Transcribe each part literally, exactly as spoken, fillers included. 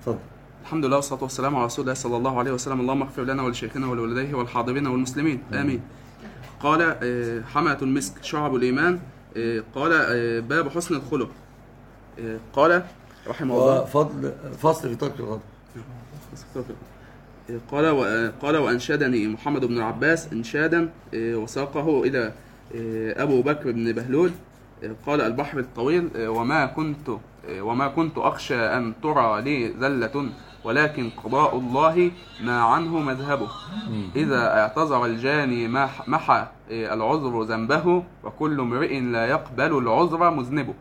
تفضل. الحمد لله والصلاة والسلام على رسول الله صلى الله عليه وسلم. اللهم اغفر لنا ولشيخنا ولوالديه والحاضرين والمسلمين آمين. قال حماة المسك شعب الإيمان. قال باب حسن الخلق. قال رحمه الله فضل فصل في ترك الغضب. قال قال وأنشدني محمد بن العباس إنشادا وساقه إلى أبو بكر بن بهلول. قال البحر الطويل وما كنت وما كنت أخشى أن ترى لي زلة ولكن قضاء الله ما عنه مذهبه. إذا اعتذر الجاني محى العذر ذنبه وكل امرئ لا يقبل العذر مذنبه.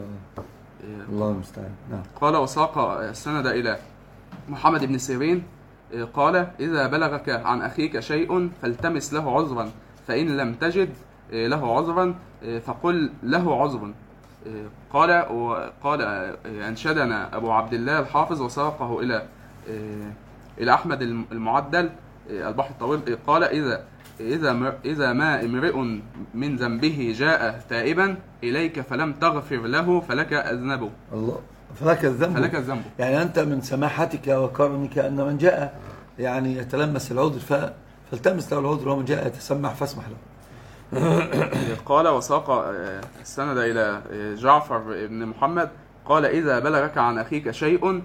الله المستعان. نعم. قال وساق السند إلى محمد بن سيرين. قال إذا بلغك عن أخيك شيء فالتمس له عذرا فإن لم تجد له عذرا فقل له عذر. قال وقال أنشدنا أبو عبد الله الحافظ وساقه إلى إلى أحمد المعدل البحر الطويل. قال إذا إذا إذا ما امرئ من ذنبه جاء تائبا إليك فلم تغفر له فلك أذنبه. الله فلك الذنب. فلك الذنب. يعني أنت من سماحتك وكرمك أن من جاء يعني يتلمس العذر فالتمس له العذر ومن جاء يتسمح فاسمح له. قال وساق السند إلى جعفر بن محمد. قال إذا بلغك عن أخيك شيء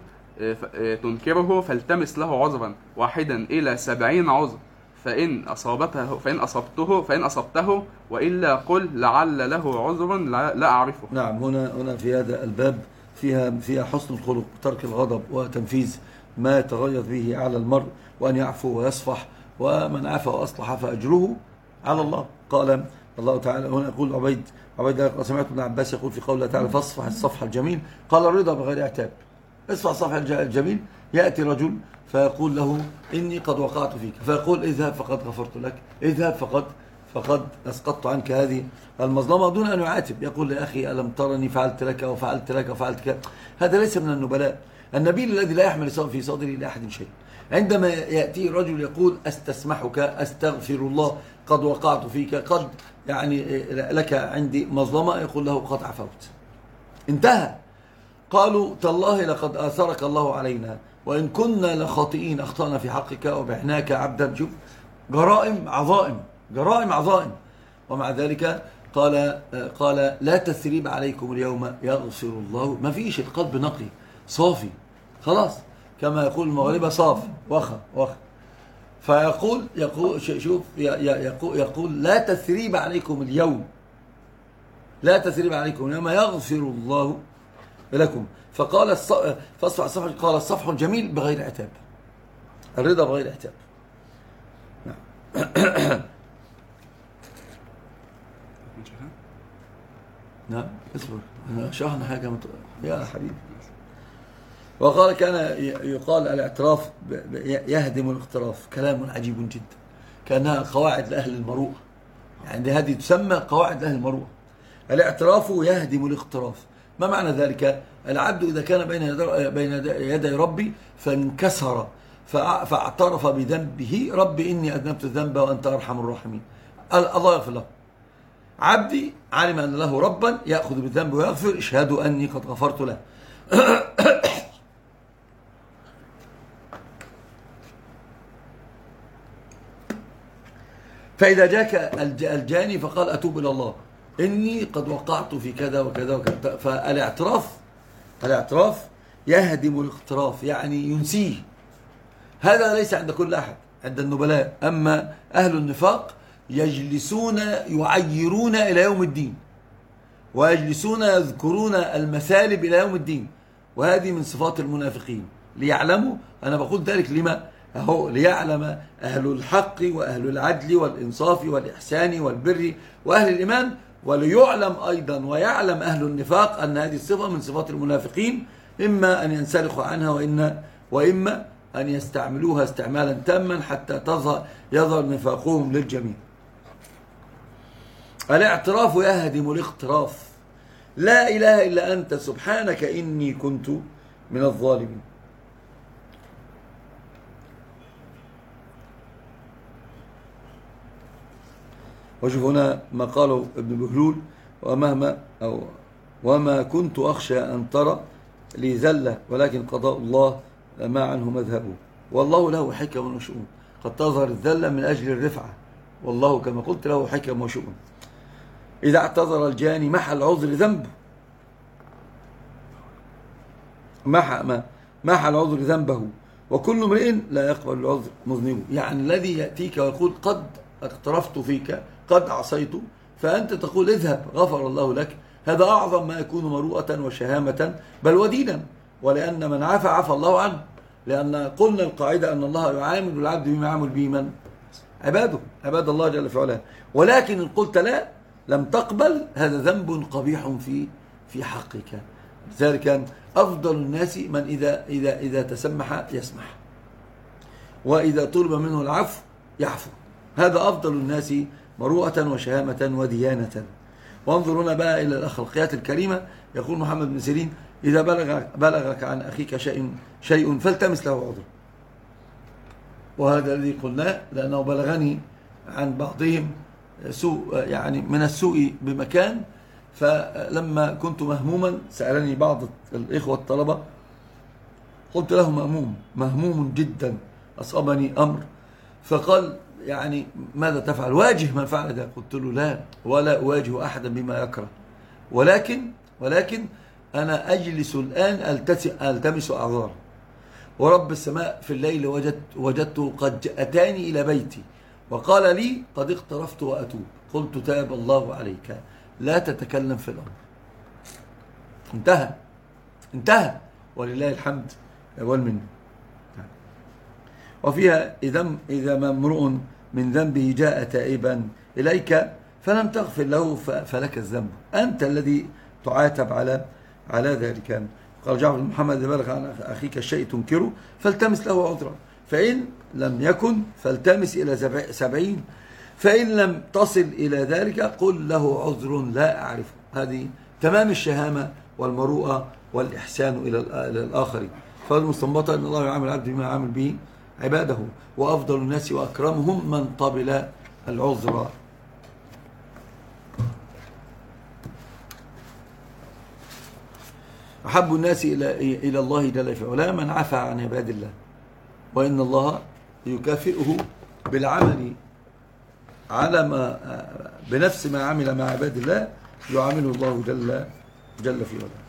تنكره فالتمس له عذرا واحدا إلى سبعين عذر فإن أصابته فإن أصبته فإن أصبته وإلا قل لعل له عذر لا أعرفه. نعم. هنا هنا في هذا الباب فيها فيها حسن الخلق وترك الغضب وتنفيذ ما يتغيظ به على المرء وأن يعفو ويصفح ومن عفا وأصلح فأجره على الله. قال الله تعالى هنا يقول عبيد عبيد سمعت ابن عباس يقول في قوله تعالى فاصفح الصفح الجميل. قال الرضا بغير عتاب. اصفح الصفح الجميل. يأتي رجل فيقول له إني قد وقعت فيك فيقول اذهب فقد غفرت لك اذهب فقد فقد أسقطت عنك هذه المظلمة دون أن يعاتب. يقول يا أخي ألم ترني فعلت لك وفعلت لك وفعلت كذا. هذا ليس من النبلاء. النبيل الذي لا يحمل في صدره لأحد شيء. عندما يأتي رجل يقول أستسمحك أستغفر الله قد وقعت فيك قد يعني لك عندي مظلمة يقول له قد عفوت انتهى. قالوا تالله لقد آثرك الله علينا وإن كنا لخاطئين أخطأنا في حقك وبعناك عبدا. شوف جرائم عظائم جرائم عظائم ومع ذلك قال قال لا تثريب عليكم اليوم يغفر الله. ما فيش القلب نقي صافي خلاص كما يقول المغاربة صافي وخى وخى. فيقول يقول شوف يقول يقول لا تثريب عليكم اليوم لا تثريب عليكم اليوم يغفر الله لكم. فقال فاصفح الصفح قال الصفح الجميل بغير عتاب. الرضا بغير عتاب. نعم. نعم اصبر شرحنا حاجة مت... يا حبيبي. وقال كان يقال الاعتراف يهدم الاقتراف. كلام عجيب جدا كأنها قواعد لأهل المروءة. يعني هذه تسمى قواعد لأهل المروءة. الاعتراف يهدم الاقتراف. ما معنى ذلك؟ العبد إذا كان بين بين يدي ربي فانكسر فاعترف بذنبه ربي إني أذنبت الذنب وأنت أرحم الراحمين. الله يغفر له. عبدي علم أن له ربا يأخذ بالذنب ويغفر اشهدوا أني قد غفرت له. فإذا جاك الجاني فقال أتوب إلى الله إني قد وقعت في كذا وكذا وكذا. فالاعتراف الاعتراف يهدم الاقتراف يعني ينسيه. هذا ليس عند كل أحد عند النبلاء. أما أهل النفاق يجلسون يعيرون إلى يوم الدين ويجلسون يذكرون المثالب إلى يوم الدين. وهذه من صفات المنافقين. ليعلموا أنا بقول ذلك لما أهو ليعلم أهل الحق وأهل العدل والإنصاف والإحسان والبر وأهل الإيمان وليعلم أيضا ويعلم أهل النفاق أن هذه الصفة من صفات المنافقين إما أن ينسلخوا عنها وإن وإما أن يستعملوها استعمالا تاما حتى تظهر يظهر نفاقهم للجميع. الاعتراف يهدم الاقتراف. لا إله إلا أنت سبحانك إني كنت من الظالمين. وشوف هنا ما قاله ابن بهلول ومهما أو وما كنت أخشى أن ترى لي زلة ولكن قضاء الله ما عنه مذهبه. والله له حكم وشؤون، قد تظهر الذلة من أجل الرفعة، والله كما قلت له حكم وشؤون. إذا اعتذر الجاني محى العذر ذنبه، محى محى العذر ذنبه، وكل امرئ لا يقبل العذر مذنبه. يعني الذي يأتيك ويقول قد اقترفت فيك، قد عصيت، فأنت تقول اذهب غفر الله لك، هذا أعظم ما يكون مروءة وشهامة بل ودينا. ولأن من عفى عفى الله عنه، لأن قلنا القاعدة أن الله يعامل العبد بما يعامل به من؟ عباده، عباد الله جل في علاه. ولكن إن قلت لا، لم تقبل، هذا ذنب قبيح في في حقك. لذلك أفضل الناس من إذا إذا إذا تسمح يسمح، وإذا طلب منه العفو يعفو. هذا أفضل الناس مروءة وشهامة وديانة. وانظر هنا بقى إلى الأخلاقيات الكريمة. يقول محمد بن سيرين: إذا بلغ بلغك عن أخيك شيء شيء فالتمس له عذرا. وهذا الذي قلناه، لأنه بلغني عن بعضهم سوء، يعني من السوء بمكان. فلما كنت مهموما سألني بعض الإخوة الطلبة، قلت له مهموم مهموم جدا، أصابني أمر. فقال: يعني ماذا تفعل؟ واجه من فعل ذلك. قلت له: لا، ولا أواجه أحدا بما يكره، ولكن ولكن أنا أجلس الآن ألتمس أعذارا، ورب السماء في الليل وجدت وجدته قد أتاني إلى بيتي وقال لي: قد اقترفت وأتوب. قلت: تاب الله عليك، لا تتكلم في الأمر. انتهى انتهى ولله الحمد والمنه. وفيها: إذا إذا ما امرؤ من ذنبه جاء تائبا إليك فلم تغفر له فلك الذنب، أنت الذي تعاتب على على ذلك. قال جعفر بن محمد: إذا بلغ عن أخيك الشيء تنكره فالتمس له عذرا، فإن لم يكن فالتمس إلى سبعين، فإن لم تصل إلى ذلك قل له عذر لا أعرفه. هذه تمام الشهامة والمروءة والإحسان إلى الآخرين. فالمستنبطة أن الله يعامل العبد بما يعامل به عباده، وأفضل الناس وأكرمهم من قبل العذر. أحب الناس إلى إلى الله جل في علاه من عفى عن عباد الله، وإن الله يكافئه بالعمل على ما بنفس ما عمل مع عباد الله، يعامله الله جل جل في علاه.